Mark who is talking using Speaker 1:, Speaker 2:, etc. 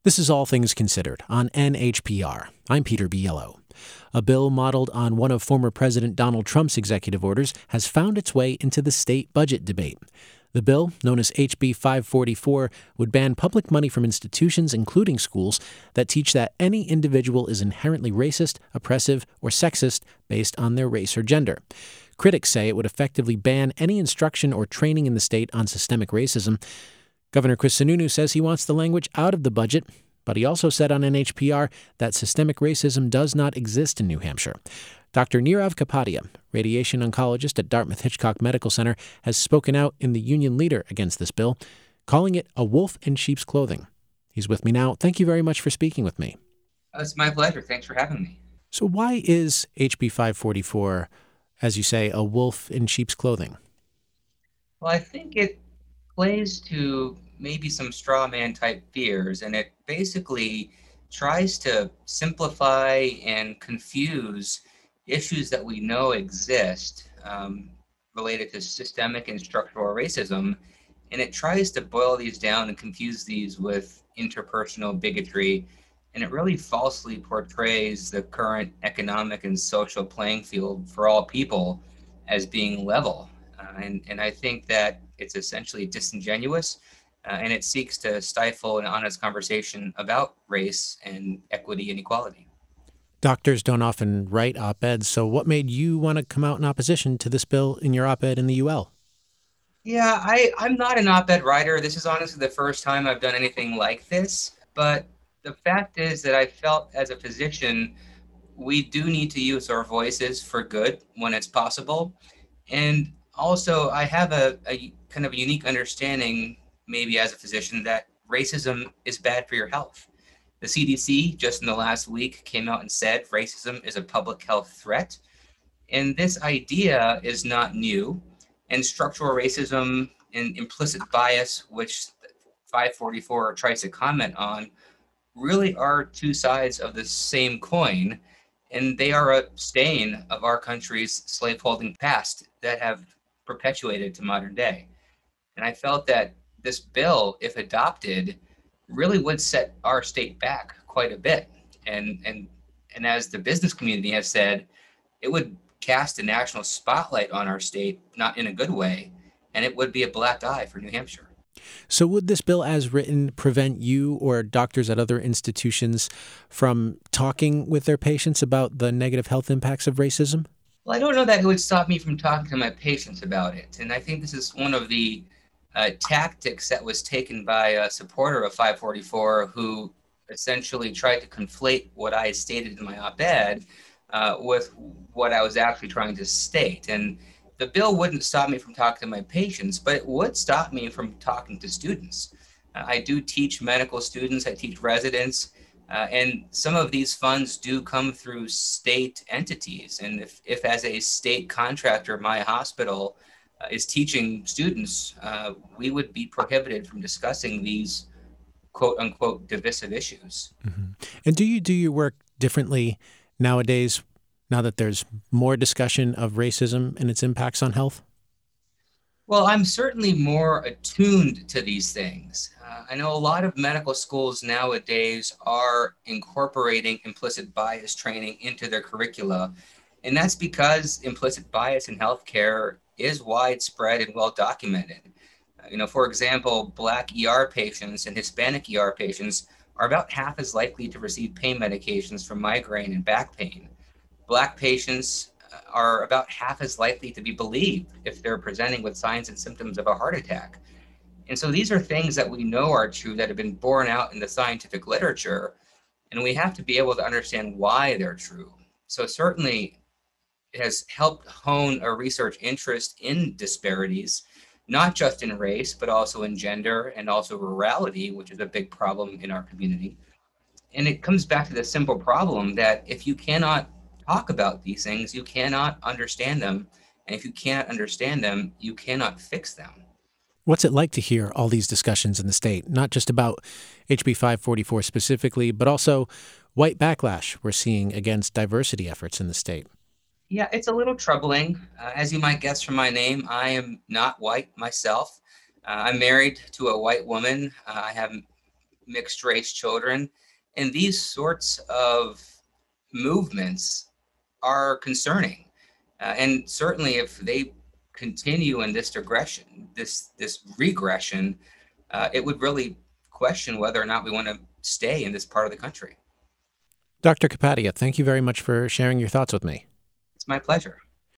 Speaker 1: This is All Things Considered on NHPR. I'm Peter Biello. A bill modeled on one of former President Donald Trump's executive orders has found its way into the state budget debate. The bill, known as HB 544, would ban public money from institutions, including schools, that teach that any individual is inherently racist, oppressive, or sexist based on their race or gender. Critics say it would effectively ban any instruction or training in the state on systemic racism. Governor Chris Sununu says he wants the language out of the budget, but he also said on NHPR that systemic racism does not exist in New Hampshire. Dr. Nirav Kapadia, radiation oncologist at Dartmouth-Hitchcock Medical Center, has spoken out in the Union Leader against this bill, calling it a wolf in sheep's clothing. He's with me now. Thank you very much for speaking with me.
Speaker 2: It's my pleasure. Thanks for having me.
Speaker 1: So why is HB 544, as you say, a wolf in sheep's clothing?
Speaker 2: Well, I think it plays to maybe some straw man type fears, and it basically tries to simplify and confuse issues that we know exist related to systemic and structural racism, and it tries to boil these down and confuse these with interpersonal bigotry, and it really falsely portrays the current economic and social playing field for all people as being level. And I think that it's essentially disingenuous, and it seeks to stifle an honest conversation about race and equity and equality.
Speaker 1: Doctors don't often write op-eds, so what made you want to come out in opposition to this bill in your op-ed in the UL?
Speaker 2: Yeah, I'm not an op-ed writer. This is honestly the first time I've done anything like this, but the fact is that I felt as a physician, we do need to use our voices for good when it's possible. And also, I have a kind of a unique understanding, maybe as a physician, that racism is bad for your health. The CDC just in the last week came out and said racism is a public health threat. And this idea is not new. And structural racism and implicit bias, which 544 tries to comment on, really are two sides of the same coin. And they are a stain of our country's slaveholding past that have perpetuated to modern day. And I felt that this bill, if adopted, really would set our state back quite a bit. And as the business community has said, it would cast a national spotlight on our state, not in a good way, and it would be a black eye for New Hampshire.
Speaker 1: So would this bill as written prevent you or doctors at other institutions from talking with their patients about the negative health impacts of racism?
Speaker 2: Well, I don't know that it would stop me from talking to my patients about it. And I think this is one of the tactics that was taken by a supporter of 544 who essentially tried to conflate what I stated in my op-ed with what I was actually trying to state. And the bill wouldn't stop me from talking to my patients, but it would stop me from talking to students. I do teach medical students, I teach residents, and some of these funds do come through state entities. And if as a state contractor, my hospital is teaching students, we would be prohibited from discussing these quote unquote divisive issues.
Speaker 1: Mm-hmm. And do you do your work differently nowadays, now that there's more discussion of racism and its impacts on health?
Speaker 2: Well, I'm certainly more attuned to these things. I know a lot of medical schools nowadays are incorporating implicit bias training into their curricula, and that's because implicit bias in healthcare is widespread and well documented. For example, Black ER patients and Hispanic ER patients are about half as likely to receive pain medications for migraine and back pain. Black patients are about half as likely to be believed if they're presenting with signs and symptoms of a heart attack. And so these are things that we know are true that have been borne out in the scientific literature, and we have to be able to understand why they're true. So certainly it has helped hone a research interest in disparities, not just in race, but also in gender and also rurality, which is a big problem in our community. And it comes back to the simple problem that if you cannot talk about these things, you cannot understand them. And if you cannot understand them, you cannot fix them.
Speaker 1: What's it like to hear all these discussions in the state, not just about HB 544 specifically, but also white backlash we're seeing against diversity efforts in the state?
Speaker 2: Yeah, it's a little troubling. As you might guess from my name, I am not white myself. I'm married to a white woman. I have mixed race children. And these sorts of movements are concerning. And certainly if they continue in this regression, this regression, it would really question whether or not we want to stay in this part of the country.
Speaker 1: Dr. Kapadia, thank you very much for sharing your thoughts with me.
Speaker 2: It's my pleasure.